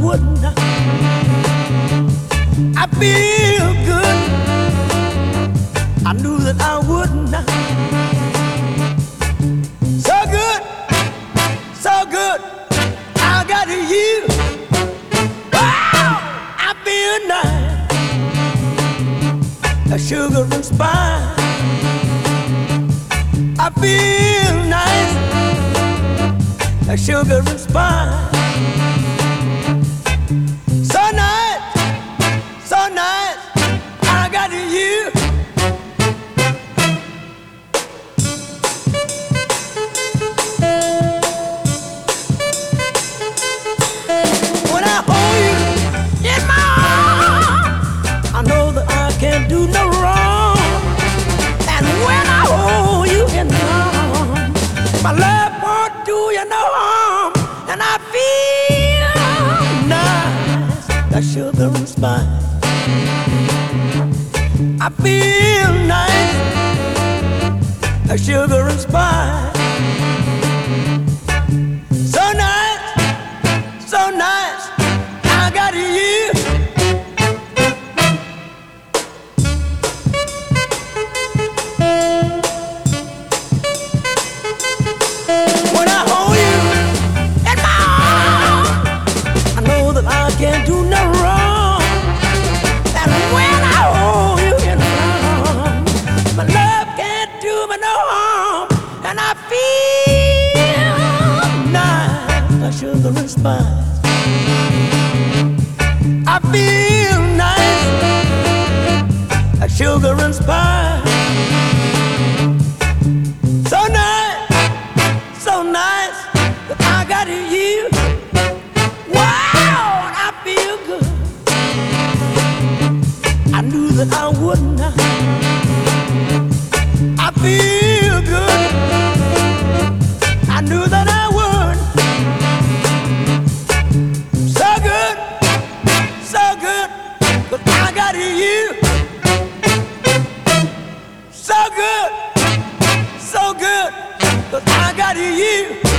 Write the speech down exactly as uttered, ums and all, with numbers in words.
wouldn't. I feel good. I knew that I wouldn't. So good, so good. I got you. Wow, I feel nice. A sugar and spice. I feel nice. A sugar and spice. So nice, so nice. I got you. When I hold you in my arms, I know that I can't do no wrong. And when I hold you in my arms, my love won't do you no harm. And I feel nice, like sugar and spice. I feel nice, like sugar and spice. So nice, so nice, I got you. When I hold you in my arms, I know that I can't do no wrong. And when I hold you in my arms, my love can't do me no harm. And I feel nice, like sugar and spice. I feel nice, like sugar and spice. So nice, so nice, that I got you. Wow, and I feel good. I knew that I wouldn't. I feel good. I knew that I would. So good, so good, but I got you. So good, so good, but I got you.